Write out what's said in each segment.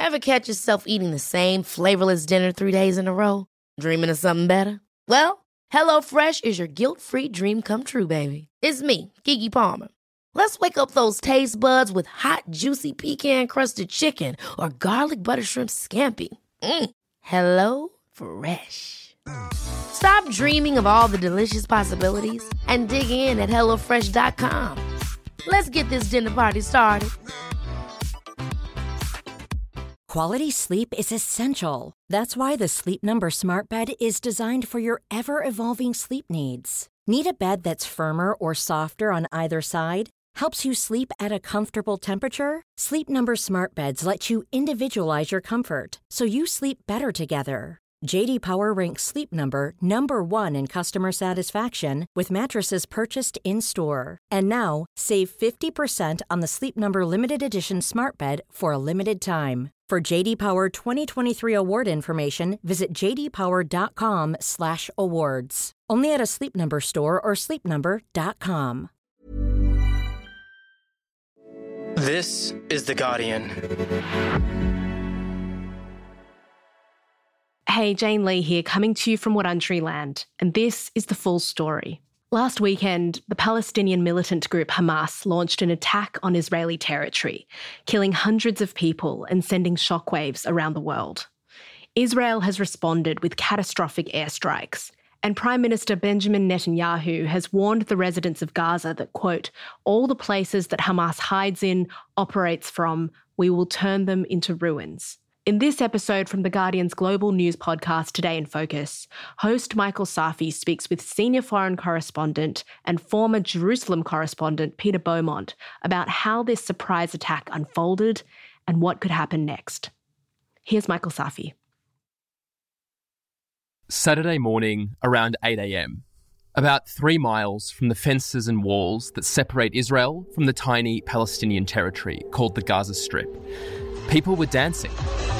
Ever catch yourself eating the same flavorless dinner 3 days in a row? Dreaming of something better? Well, HelloFresh is your guilt-free dream come true, baby. It's me, Keke Palmer. Let's wake up those taste buds with hot, juicy pecan-crusted chicken or garlic butter shrimp scampi. Hello Fresh. Stop dreaming of all the delicious possibilities and dig in at HelloFresh.com. Let's get this dinner party started. Quality sleep is essential. That's why the Sleep Number Smart Bed is designed for your ever-evolving sleep needs. Need a bed that's firmer or softer on either side? Helps you sleep at a comfortable temperature? Sleep Number Smart Beds let you individualize your comfort, so you sleep better together. J.D. Power ranks Sleep Number number 1 in customer satisfaction with mattresses purchased in-store. And now, save 50% on the Sleep Number Limited Edition Smart Bed for a limited time. For J.D. Power 2023 award information, visit jdpower.com/awards. Only at a Sleep Number store or sleepnumber.com. This is The Guardian. Hey, Jane Lee here, coming to you from Wurundjeri Land, and this is the full story. Last weekend, the Palestinian militant group Hamas launched an attack on Israeli territory, killing hundreds of people and sending shockwaves around the world. Israel has responded with catastrophic airstrikes, and Prime Minister Benjamin Netanyahu has warned the residents of Gaza that, quote, all the places that Hamas hides in, operates from, we will turn them into ruins. In this episode from The Guardian's global news podcast Today in Focus, host Michael Safi speaks with senior foreign correspondent and former Jerusalem correspondent Peter Beaumont about how this surprise attack unfolded and what could happen next. Here's Michael Safi. Saturday morning, around 8 a.m, about 3 miles from the fences and walls that separate Israel from the tiny Palestinian territory called the Gaza Strip, people were dancing.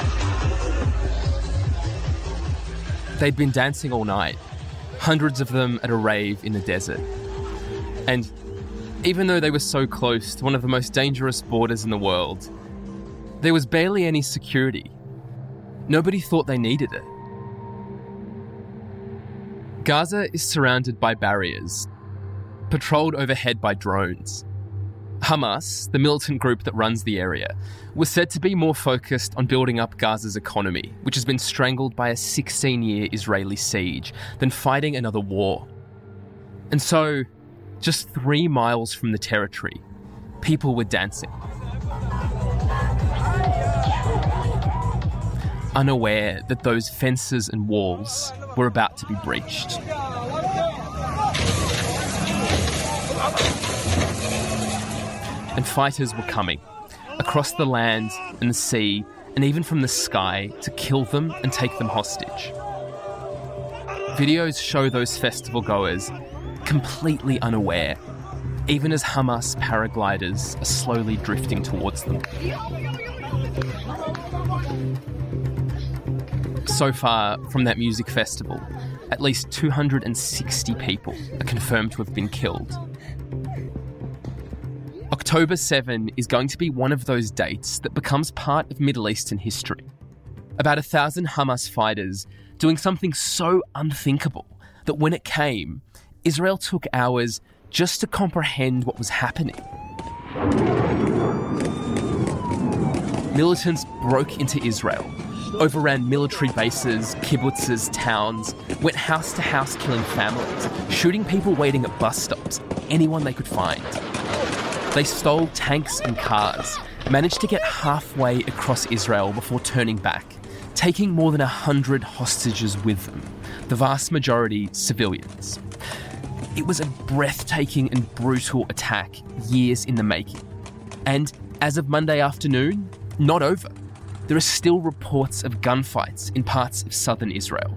They'd been dancing all night, hundreds of them at a rave in the desert. And even though they were so close to one of the most dangerous borders in the world, there was barely any security. Nobody thought they needed it. Gaza is surrounded by barriers, patrolled overhead by drones. Hamas, the militant group that runs the area, was said to be more focused on building up Gaza's economy, which has been strangled by a 16-year Israeli siege, than fighting another war. And so, just 3 miles from the territory, people were dancing. Unaware that those fences and walls were about to be breached. And fighters were coming, across the land and the sea, and even from the sky, to kill them and take them hostage. Videos show those festival goers completely unaware, even as Hamas paragliders are slowly drifting towards them. So far from that music festival, at least 260 people are confirmed to have been killed. October 7 is going to be one of those dates that becomes part of Middle Eastern history. About 1,000 Hamas fighters doing something so unthinkable that when it came, Israel took hours just to comprehend what was happening. Militants broke into Israel, overran military bases, kibbutzes, towns, went house to house killing families, shooting people waiting at bus stops, anyone they could find. They stole tanks and cars, managed to get halfway across Israel before turning back, taking more than 100 hostages with them, the vast majority civilians. It was a breathtaking and brutal attack, years in the making. And as of Monday afternoon, not over. There are still reports of gunfights in parts of southern Israel.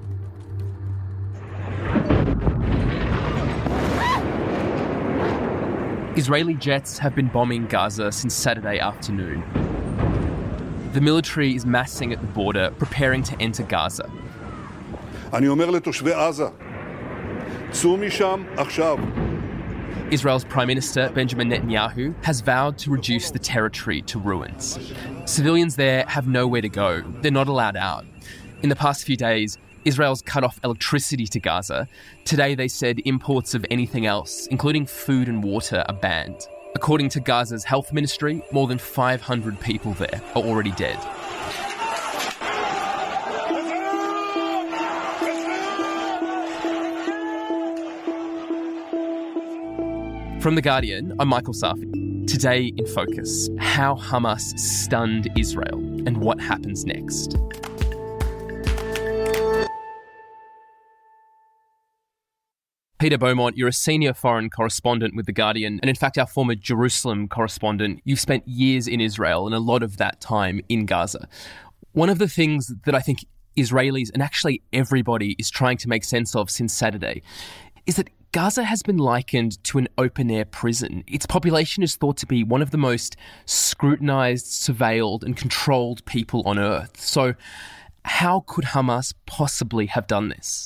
Israeli jets have been bombing Gaza since Saturday afternoon. The military is massing at the border, preparing to enter Gaza. אני אומר לתושבי עזה, צאו משם עכשיו. Israel's Prime Minister, Benjamin Netanyahu, has vowed to reduce the territory to ruins. Civilians there have nowhere to go. They're not allowed out. In the past few days, Israel's cut off electricity to Gaza. Today, they said imports of anything else, including food and water, are banned. According to Gaza's health ministry, more than 500 people there are already dead. From The Guardian, I'm Michael Safi. Today in Focus, how Hamas stunned Israel and what happens next. Peter Beaumont, you're a senior foreign correspondent with The Guardian, and in fact our former Jerusalem correspondent. You've spent years in Israel and a lot of that time in Gaza. One of the things that I think Israelis, and actually everybody, is trying to make sense of since Saturday is that Gaza has been likened to an open-air prison. Its population is thought to be one of the most scrutinised, surveilled and controlled people on earth. So how could Hamas possibly have done this?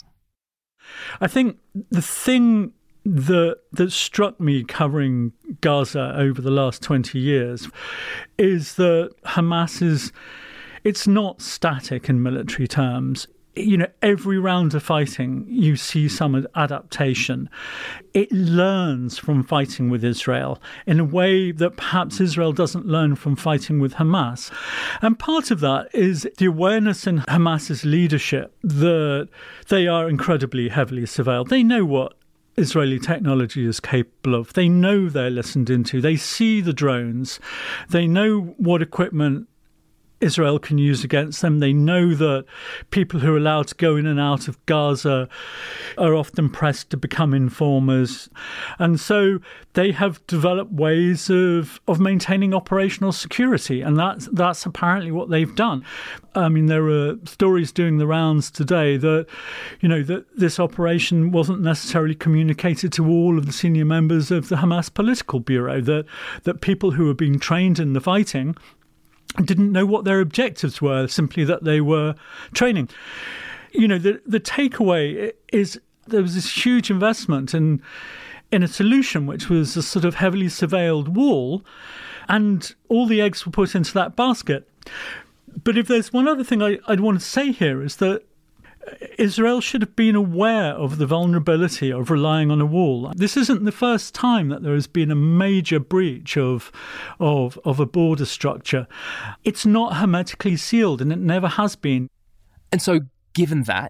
I think the thing that struck me covering Gaza over the last 20 years is that Hamas it's not static in military terms. You know, every round of fighting, you see some adaptation. It learns from fighting with Israel in a way that perhaps Israel doesn't learn from fighting with Hamas. And part of that is the awareness in Hamas's leadership that they are incredibly heavily surveilled. They know what Israeli technology is capable of. They know they're listened into. They see the drones. They know what equipment Israel can use against them. They know that people who are allowed to go in and out of Gaza are often pressed to become informers. And so they have developed ways of maintaining operational security. And that's apparently what they've done. I mean, there are stories doing the rounds today that, you know, that this operation wasn't necessarily communicated to all of the senior members of the Hamas political bureau, that people who were being trained in the fighting didn't know what their objectives were, simply that they were training. You know, the takeaway is there was this huge investment in a solution which was a sort of heavily surveilled wall, and all the eggs were put into that basket. But if there's one other thing I'd want to say here is that Israel should have been aware of the vulnerability of relying on a wall. This isn't the first time that there has been a major breach of a border structure. It's not hermetically sealed, and it never has been. And so given that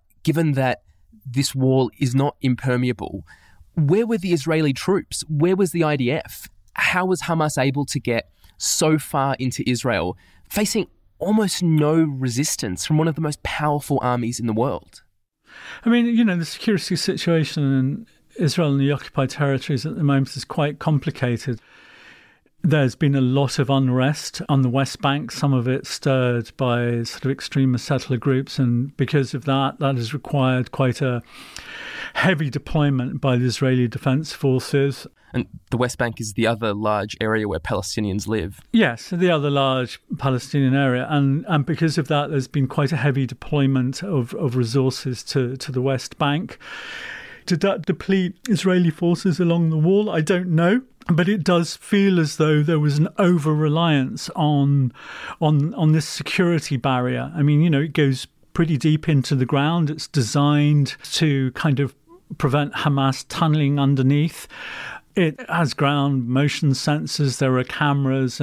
this wall is not impermeable, where were the Israeli troops? Where was the IDF? How was Hamas able to get so far into Israel, facing almost no resistance from one of the most powerful armies in the world? I mean, you know, the security situation in Israel and the occupied territories at the moment is quite complicated. There's been a lot of unrest on the West Bank, some of it stirred by sort of extremist settler groups, and because of that has required quite a heavy deployment by the Israeli Defense Forces. And the West Bank is the other large area where Palestinians live. Yes, the other large Palestinian area. And because of that, there's been quite a heavy deployment of resources to the West Bank. Did that deplete Israeli forces along the wall? I don't know. But it does feel as though there was an over-reliance on this security barrier. I mean, you know, it goes pretty deep into the ground. It's designed to kind of prevent Hamas tunneling underneath. It has ground motion sensors. There are cameras.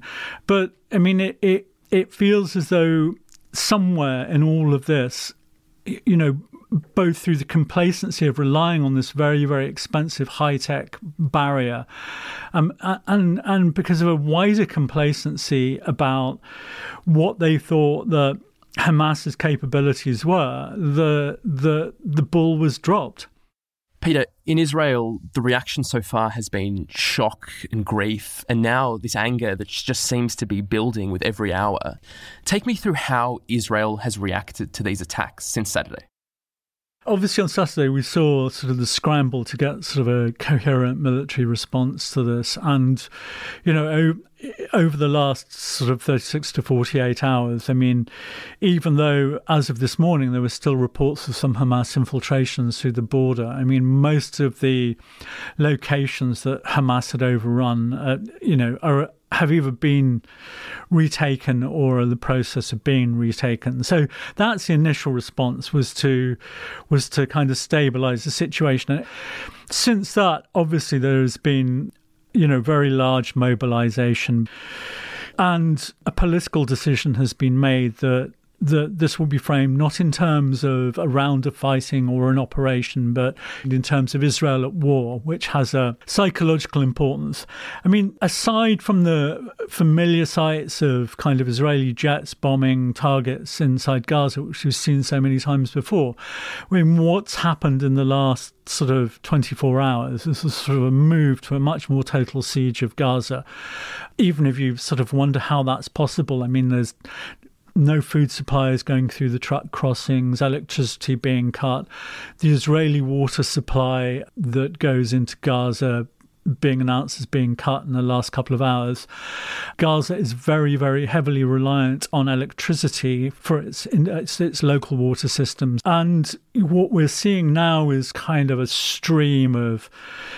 It feels as though somewhere in all of this, you know, both through the complacency of relying on this very, very expensive high-tech barrier, and because of a wider complacency about what they thought that Hamas's capabilities were, the bull was dropped. Peter, in Israel, the reaction so far has been shock and grief, and now this anger that just seems to be building with every hour. Take me through how Israel has reacted to these attacks since Saturday. Obviously, on Saturday, we saw sort of the scramble to get sort of a coherent military response to this. And, you know, over the last sort of 36 to 48 hours, I mean, even though as of this morning, there were still reports of some Hamas infiltrations through the border, I mean, most of the locations that Hamas had overrun, have either been retaken or are in the process of being retaken. So that's the initial response, was to kind of stabilise the situation. And since that, obviously, there has been, very large mobilisation, and a political decision has been made that this will be framed not in terms of a round of fighting or an operation, but in terms of Israel at war, which has a psychological importance. I mean, aside from the familiar sights of kind of Israeli jets bombing targets inside Gaza, which we've seen so many times before, I mean, what's happened in the last sort of 24 hours, this is sort of a move to a much more total siege of Gaza. Even if you sort of wonder how that's possible, I mean, there's no food supplies going through the truck crossings, electricity being cut, the Israeli water supply that goes into Gaza being announced as being cut in the last couple of hours. Gaza is very, very heavily reliant on electricity for its local water systems. And what we're seeing now is kind of a stream of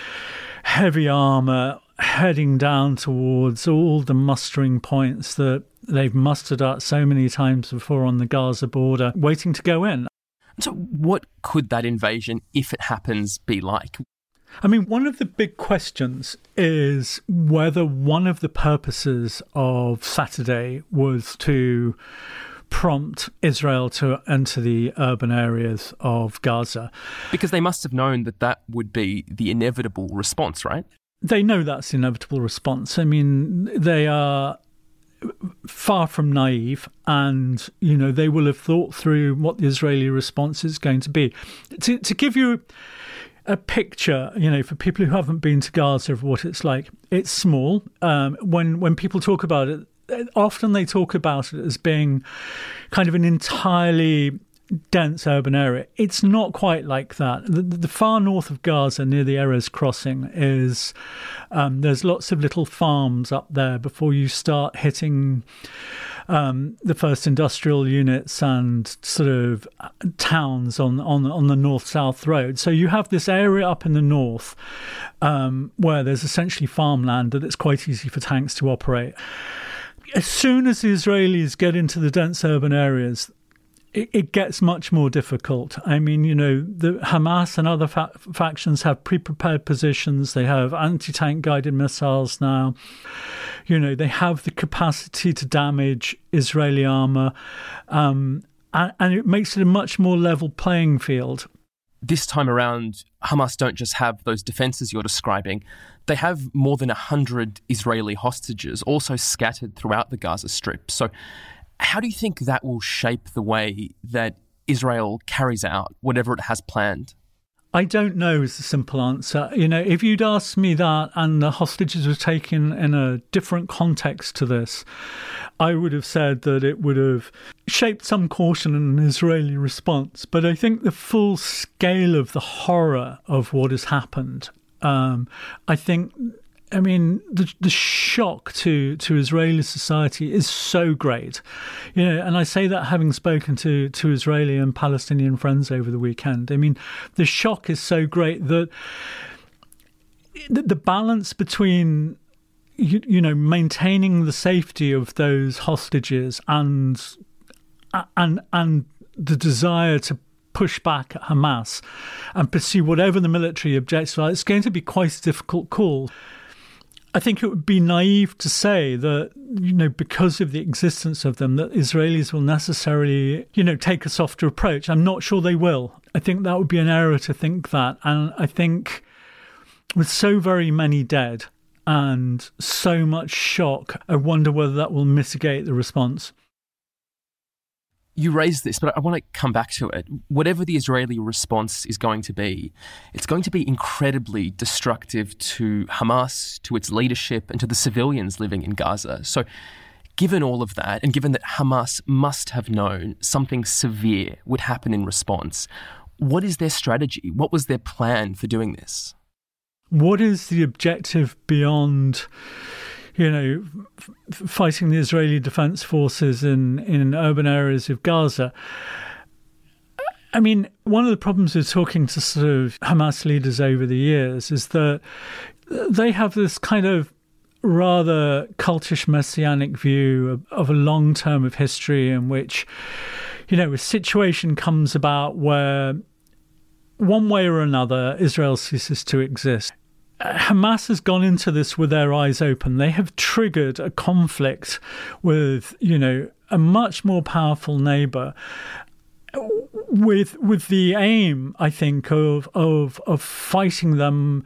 heavy armour heading down towards all the mustering points that they've mustered at so many times before on the Gaza border, waiting to go in. So what could that invasion, if it happens, be like? I mean, one of the big questions is whether one of the purposes of Saturday was to prompt Israel to enter the urban areas of Gaza. Because they must have known that would be the inevitable response, right? They know that's the inevitable response. I mean, they are far from naive, and they will have thought through what the Israeli response is going to be. To give you a picture, for people who haven't been to Gaza, of what it's like, it's small. When people talk about it, often they talk about it as being kind of an entirely dense urban area. It's not quite like that. The far north of Gaza, near the Erez crossing, is there's lots of little farms up there before you start hitting the first industrial units and sort of towns on the north-south road. So you have this area up in the north where there's essentially farmland that it's quite easy for tanks to operate. As soon as the Israelis get into the dense urban areas, it gets much more difficult. I mean, the Hamas and other factions have pre-prepared positions. They have anti-tank guided missiles now. They have the capacity to damage Israeli armour. And it makes it a much more level playing field. This time around, Hamas don't just have those defences you're describing. They have more than 100 Israeli hostages also scattered throughout the Gaza Strip. So how do you think that will shape the way that Israel carries out whatever it has planned? I don't know is the simple answer. If you'd asked me that and the hostages were taken in a different context to this, I would have said that it would have shaped some caution in an Israeli response. But I think the full scale of the horror of what has happened, the shock to Israeli society is so great, and I say that having spoken to Israeli and Palestinian friends over the weekend. I mean, the shock is so great that the balance between maintaining the safety of those hostages and the desire to push back at Hamas and pursue whatever the military objectives are, it's going to be quite a difficult call. I think it would be naive to say that, because of the existence of them, that Israelis will necessarily, take a softer approach. I'm not sure they will. I think that would be an error to think that. And I think with so very many dead and so much shock, I wonder whether that will mitigate the response. You raised this, but I want to come back to it. Whatever the Israeli response is going to be, it's going to be incredibly destructive to Hamas, to its leadership, and to the civilians living in Gaza. So given all of that, and given that Hamas must have known something severe would happen in response, What is their strategy? What was their plan for doing this? What is the objective beyond, fighting the Israeli Defense Forces in urban areas of Gaza? I mean, one of the problems with talking to sort of Hamas leaders over the years is that they have this kind of rather cultish messianic view of a long term of history in which, a situation comes about where one way or another Israel ceases to exist. Hamas has gone into this with their eyes open. They have triggered a conflict with, a much more powerful neighbour, with the aim, I think, of fighting them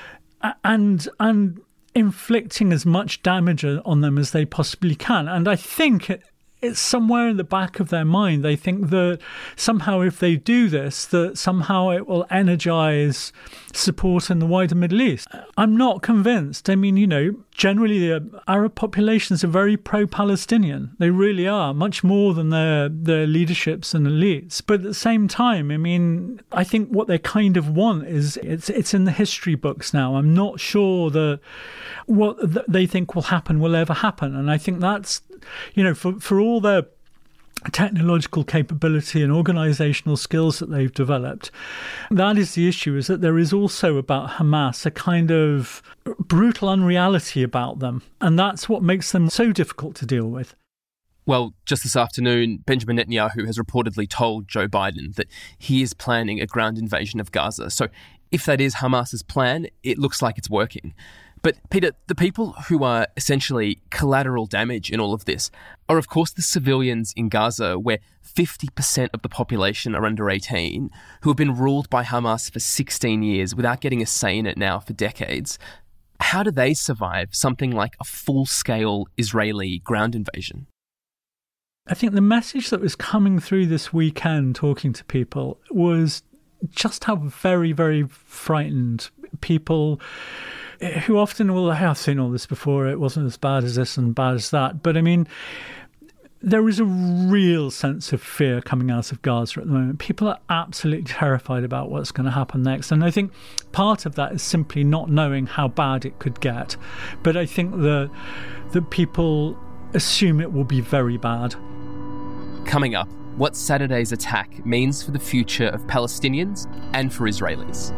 and inflicting as much damage on them as they possibly can. And I think it's somewhere in the back of their mind. They think that somehow if they do this, that somehow it will energize support in the wider Middle East. I'm not convinced. I mean, generally the Arab populations are very pro-Palestinian. They really are, much more than their leaderships and elites. But at the same time, I mean, I think what they kind of want is it's in the history books now. I'm not sure that what they think will happen will ever happen. And I think that's, for all their technological capability and organisational skills that they've developed, that is the issue, is that there is also about Hamas a kind of brutal unreality about them. And that's what makes them so difficult to deal with. Well, just this afternoon, Benjamin Netanyahu has reportedly told Joe Biden that he is planning a ground invasion of Gaza. So if that is Hamas's plan, it looks like it's working. But Peter, the people who are essentially collateral damage in all of this are, of course, the civilians in Gaza, where 50% of the population are under 18, who have been ruled by Hamas for 16 years without getting a say in it now for decades. How do they survive something like a full-scale Israeli ground invasion? I think the message that was coming through this weekend talking to people was just how very, very frightened people who often will, I've seen all this before, it wasn't as bad as this and bad as that. But I mean, there is a real sense of fear coming out of Gaza at the moment. People are absolutely terrified about what's going to happen next. And I think part of that is simply not knowing how bad it could get. But I think that people assume it will be very bad. Coming up, what Saturday's attack means for the future of Palestinians and for Israelis.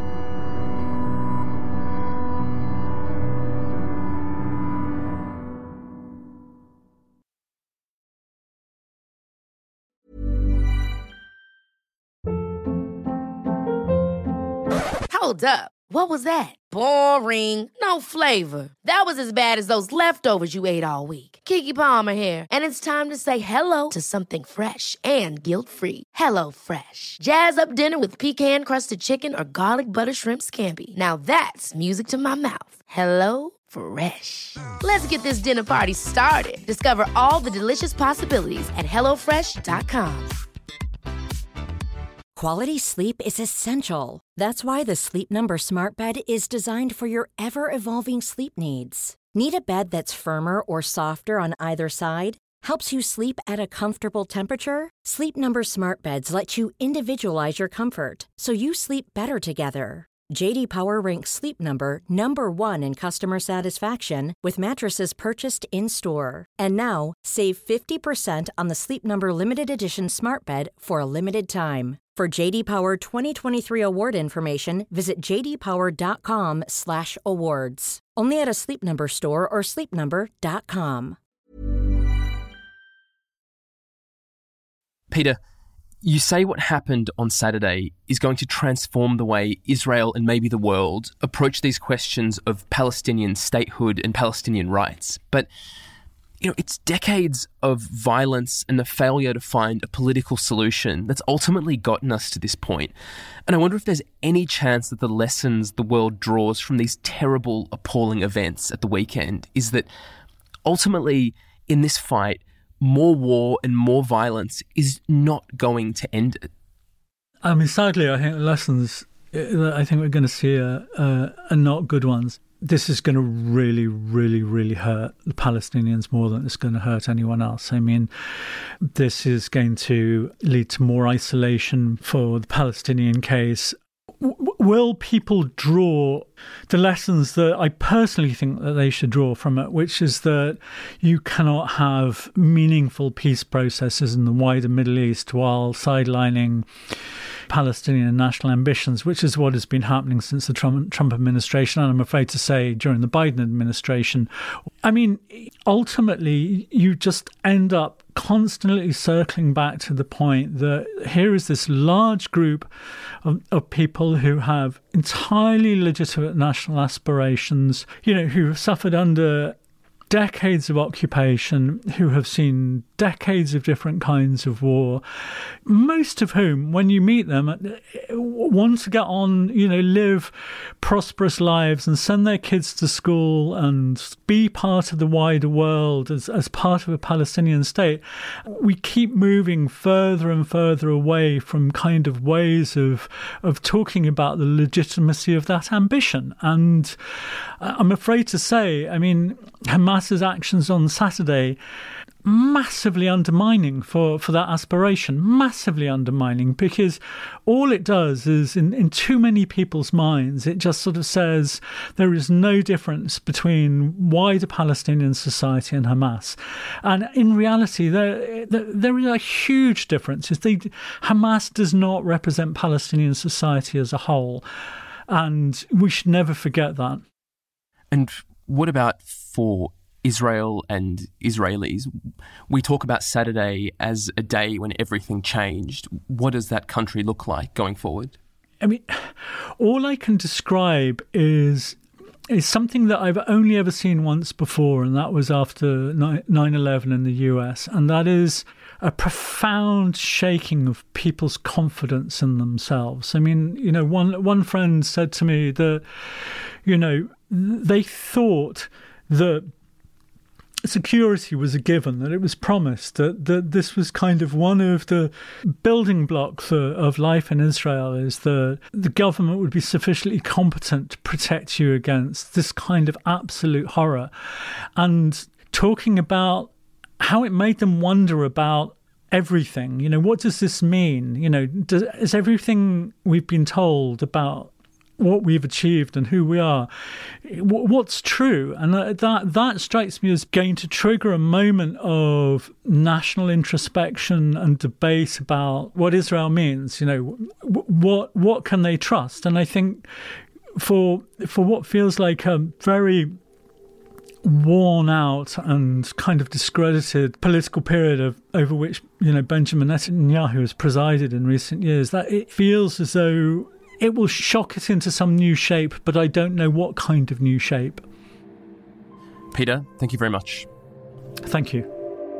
Hold up. What was that? Boring. No flavor. That was as bad as those leftovers you ate all week. Keke Palmer here, and it's time to say hello to something fresh and guilt-free. Hello Fresh. Jazz up dinner with pecan-crusted chicken or garlic butter shrimp scampi. Now that's music to my mouth. Hello Fresh. Let's get this dinner party started. Discover all the delicious possibilities at HelloFresh.com. Quality sleep is essential. That's why the Sleep Number Smart Bed is designed for your ever-evolving sleep needs. Need a bed that's firmer or softer on either side? Helps you sleep at a comfortable temperature? Sleep Number Smart Beds let you individualize your comfort, so you sleep better together. J.D. Power ranks Sleep Number number 1 in customer satisfaction with mattresses purchased in-store. And now, save 50% on the Sleep Number Limited Edition Smart Bed for a limited time. For J.D. Power 2023 award information, visit jdpower.com/awards. Only at a Sleep Number store or sleepnumber.com. Peter, you say what happened on Saturday is going to transform the way Israel and maybe the world approach these questions of Palestinian statehood and Palestinian rights. But, it's decades of violence and the failure to find a political solution that's ultimately gotten us to this point. And I wonder if there's any chance that the lessons the world draws from these terrible, appalling events at the weekend is that ultimately in this fight, more war and more violence is not going to end it. I mean, sadly, I think the lessons, I think we're going to see are not good ones. this is going to really, really, really hurt the Palestinians more than it's going to hurt anyone else. I mean, this is going to lead to more isolation for the Palestinian case. Will people draw the lessons that I personally think that they should draw from it, which is that you cannot have meaningful peace processes in the wider Middle East while sidelining Palestinian national ambitions, which is what has been happening since the Trump administration, and I'm afraid to say during the Biden administration. I mean, ultimately, you just end up constantly circling back to the point that here is this large group of people who have entirely legitimate national aspirations, you know, who have suffered under decades of occupation, who have seen decades of different kinds of war, most of whom, when you meet them, want to get on, you know, live prosperous lives and send their kids to school and be part of the wider world as part of a Palestinian state. We keep moving further and further away from kind of ways of talking about the legitimacy of that ambition. And I'm afraid to say, I mean, Hamas's actions on Saturday massively undermining for that aspiration, massively undermining, because all it does is in too many people's minds, it just sort of says there is no difference between wider Palestinian society and Hamas. And in reality, there is a huge difference. Hamas does not represent Palestinian society as a whole, and we should never forget that. And what about for Israel and Israelis? We talk about Saturday as a day when everything changed. What does that country look like going forward? I mean, all I can describe is something that I've only ever seen once before, and that was after 9/11 in the US, and that is a profound shaking of people's confidence in themselves. I mean, you know, one friend said to me that, you know, they thought that security was a given, that it was promised, that this was kind of one of the building blocks of life in Israel, is the government would be sufficiently competent to protect you against this kind of absolute horror. And talking about how it made them wonder about everything. You know, what does this mean? You know, is everything we've been told about what we've achieved and who we are, what's true? And that strikes me as going to trigger a moment of national introspection and debate about what Israel means. You know, what can they trust? And I think for what feels like a very worn out and kind of discredited political period over which, you know, Benjamin Netanyahu has presided in recent years, that it feels as though it will shock it into some new shape, but I don't know what kind of new shape. Peter, thank you very much. Thank you.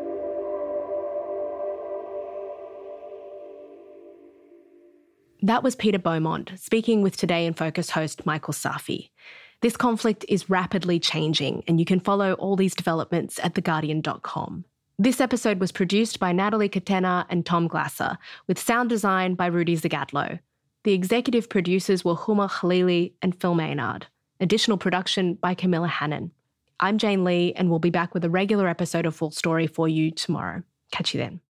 That was Peter Beaumont speaking with Today in Focus host Michael Safi. This conflict is rapidly changing, and you can follow all these developments at theguardian.com. This episode was produced by Natalie Catena and Tom Glasser, with sound design by Rudy Zagadlo. The executive producers were Huma Khalili and Phil Maynard. Additional production by Camilla Hannon. I'm Jane Lee, and we'll be back with a regular episode of Full Story for you tomorrow. Catch you then.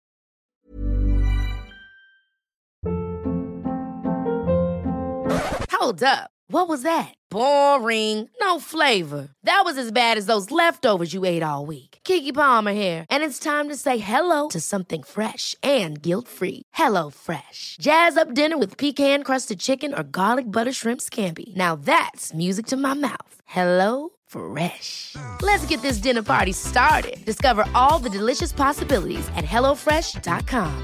Hold up. What was that? Boring. No flavor. That was as bad as those leftovers you ate all week. Keke Palmer here, and it's time to say hello to something fresh and guilt-free. HelloFresh. Jazz up dinner with pecan-crusted chicken or garlic butter shrimp scampi. Now that's music to my mouth. HelloFresh. Let's get this dinner party started. Discover all the delicious possibilities at HelloFresh.com.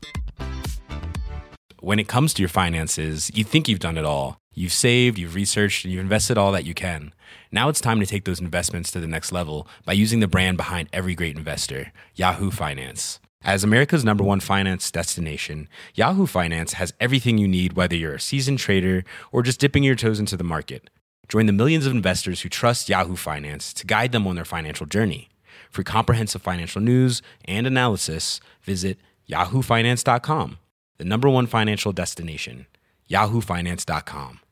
When it comes to your finances, you think you've done it all. You've saved, you've researched, and you've invested all that you can. Now it's time to take those investments to the next level by using the brand behind every great investor, Yahoo Finance. As America's #1 finance destination, Yahoo Finance has everything you need, whether you're a seasoned trader or just dipping your toes into the market. Join the millions of investors who trust Yahoo Finance to guide them on their financial journey. For comprehensive financial news and analysis, visit yahoofinance.com, the #1 financial destination, yahoofinance.com.